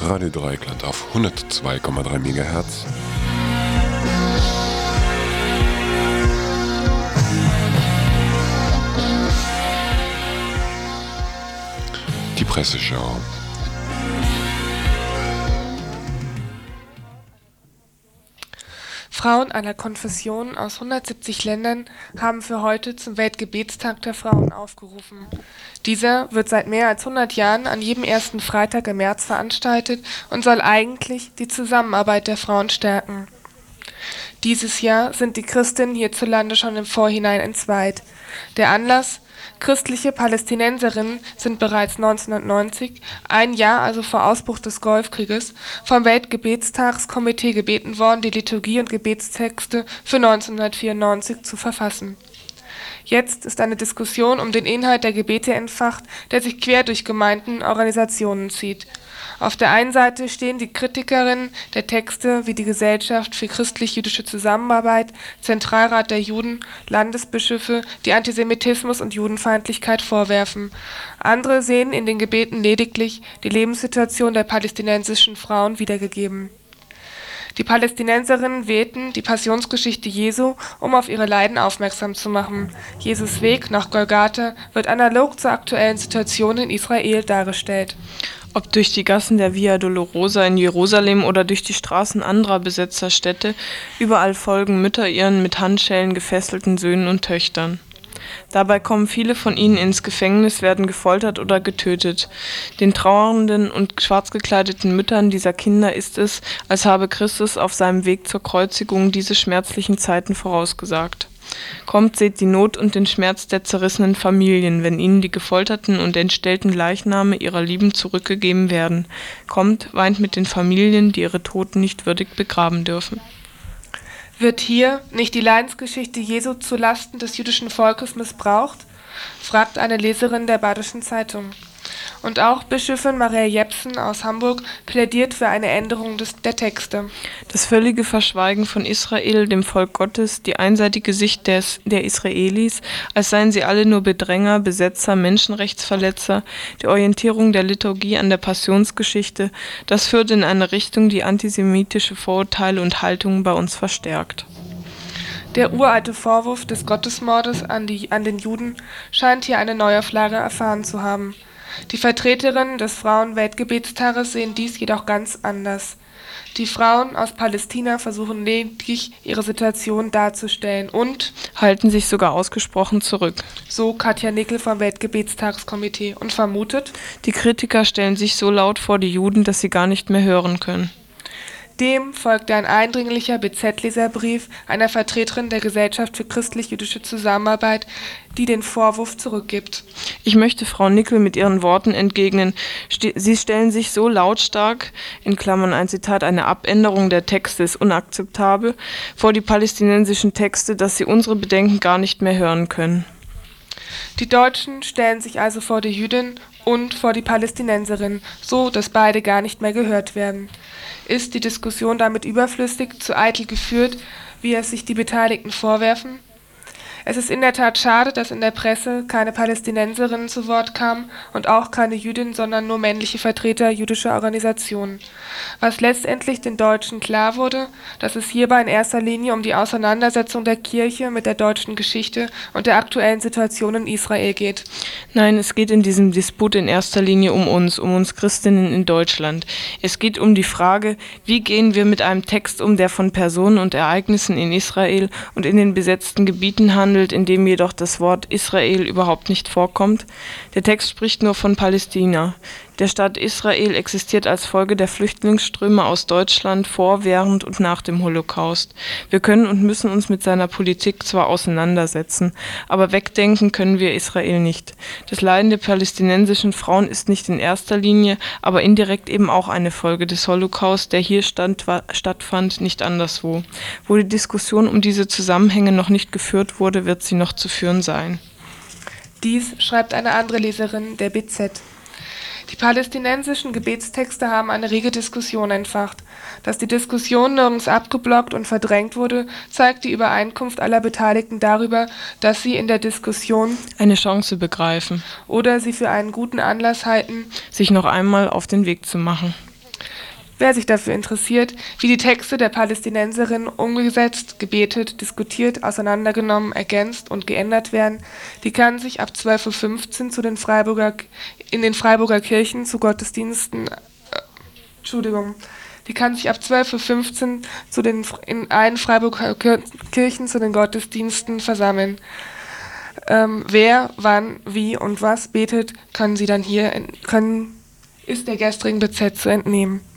Radio Dreieckland auf 102,3 MHz. Die Presseschau. Frauen aller Konfessionen aus 170 Ländern haben für heute zum Weltgebetstag der Frauen aufgerufen. Dieser wird seit mehr als 100 Jahren an jedem ersten Freitag im März veranstaltet und soll eigentlich die Zusammenarbeit der Frauen stärken. Dieses Jahr sind die Christinnen hierzulande schon im Vorhinein entzweit. Der Anlass: Christliche Palästinenserinnen sind bereits 1990, ein Jahr also vor Ausbruch des Golfkrieges, vom Weltgebetstagskomitee gebeten worden, die Liturgie und Gebetstexte für 1994 zu verfassen. Jetzt ist eine Diskussion um den Inhalt der Gebete entfacht, der sich quer durch Gemeinden und Organisationen zieht. Auf der einen Seite stehen die Kritikerinnen der Texte wie die Gesellschaft für christlich-jüdische Zusammenarbeit, Zentralrat der Juden, Landesbischöfe, die Antisemitismus und Judenfeindlichkeit vorwerfen. Andere sehen in den Gebeten lediglich die Lebenssituation der palästinensischen Frauen wiedergegeben. Die Palästinenserinnen wählten die Passionsgeschichte Jesu, um auf ihre Leiden aufmerksam zu machen. Jesus Weg nach Golgatha wird analog zur aktuellen Situation in Israel dargestellt. Ob durch die Gassen der Via Dolorosa in Jerusalem oder durch die Straßen anderer besetzter Städte, überall folgen Mütter ihren mit Handschellen gefesselten Söhnen und Töchtern. Dabei kommen viele von ihnen ins Gefängnis, werden gefoltert oder getötet. Den trauernden und schwarz gekleideten Müttern dieser Kinder ist es, als habe Christus auf seinem Weg zur Kreuzigung diese schmerzlichen Zeiten vorausgesagt. Kommt, seht die Not und den Schmerz der zerrissenen Familien, wenn ihnen die gefolterten und entstellten Leichname ihrer Lieben zurückgegeben werden. Kommt, weint mit den Familien, die ihre Toten nicht würdig begraben dürfen. Wird hier nicht die Leidensgeschichte Jesu zu Lasten des jüdischen Volkes missbraucht? Fragt eine Leserin der Badischen Zeitung. Und auch Bischöfin Maria Jepsen aus Hamburg plädiert für eine Änderung der Texte. Das völlige Verschweigen von Israel, dem Volk Gottes, die einseitige Sicht der Israelis, als seien sie alle nur Bedränger, Besetzer, Menschenrechtsverletzer, die Orientierung der Liturgie an der Passionsgeschichte, das führt in eine Richtung, die antisemitische Vorurteile und Haltungen bei uns verstärkt. Der uralte Vorwurf des Gottesmordes an den Juden scheint hier eine Neuauflage erfahren zu haben. Die Vertreterinnen des Frauenweltgebetstages sehen dies jedoch ganz anders. Die Frauen aus Palästina versuchen lediglich, ihre Situation darzustellen und halten sich sogar ausgesprochen zurück. So Katja Nickel vom Weltgebetstagskomitee und vermutet: Die Kritiker stellen sich so laut vor die Juden, dass sie gar nicht mehr hören können. Dem folgte ein eindringlicher BZ-Leserbrief einer Vertreterin der Gesellschaft für christlich-jüdische Zusammenarbeit, die den Vorwurf zurückgibt. Ich möchte Frau Nickel mit ihren Worten entgegnen. Sie stellen sich so lautstark, in Klammern ein Zitat, eine Abänderung der Texte ist unakzeptabel, vor die palästinensischen Texte, dass sie unsere Bedenken gar nicht mehr hören können. Die Deutschen stellen sich also vor die Jüdin und vor die Palästinenserin, so dass beide gar nicht mehr gehört werden. Ist die Diskussion damit überflüssig, zu eitel geführt, wie es sich die Beteiligten vorwerfen? Es ist in der Tat schade, dass in der Presse keine Palästinenserinnen zu Wort kamen und auch keine Jüdin, sondern nur männliche Vertreter jüdischer Organisationen. Was letztendlich den Deutschen klar wurde, dass es hierbei in erster Linie um die Auseinandersetzung der Kirche mit der deutschen Geschichte und der aktuellen Situation in Israel geht. Nein, es geht in diesem Disput in erster Linie um uns Christinnen in Deutschland. Es geht um die Frage, wie gehen wir mit einem Text um, der von Personen und Ereignissen in Israel und in den besetzten Gebieten handelt, in dem jedoch das Wort Israel überhaupt nicht vorkommt. Der Text spricht nur von Palästina. Der Staat Israel existiert als Folge der Flüchtlingsströme aus Deutschland vor, während und nach dem Holocaust. Wir können und müssen uns mit seiner Politik zwar auseinandersetzen, aber wegdenken können wir Israel nicht. Das Leiden der palästinensischen Frauen ist nicht in erster Linie, aber indirekt eben auch eine Folge des Holocaust, der hier stattfand, nicht anderswo. Wo die Diskussion um diese Zusammenhänge noch nicht geführt wurde, wird sie noch zu führen sein. Dies schreibt eine andere Leserin der BZ. Die palästinensischen Gebetstexte haben eine rege Diskussion entfacht. Dass die Diskussion nirgends abgeblockt und verdrängt wurde, zeigt die Übereinkunft aller Beteiligten darüber, dass sie in der Diskussion eine Chance begreifen oder sie für einen guten Anlass halten, sich noch einmal auf den Weg zu machen. Wer sich dafür interessiert, wie die Texte der Palästinenserin umgesetzt, gebetet, diskutiert, auseinandergenommen, ergänzt und geändert werden, die kann sich ab 12:15 Uhr in den Freiburger Kirchen zu Gottesdiensten die kann sich ab 12:15 Uhr in allen Freiburger Kirchen zu den Gottesdiensten versammeln. Wer, wann, wie und was betet, ist der gestrigen BZ zu entnehmen.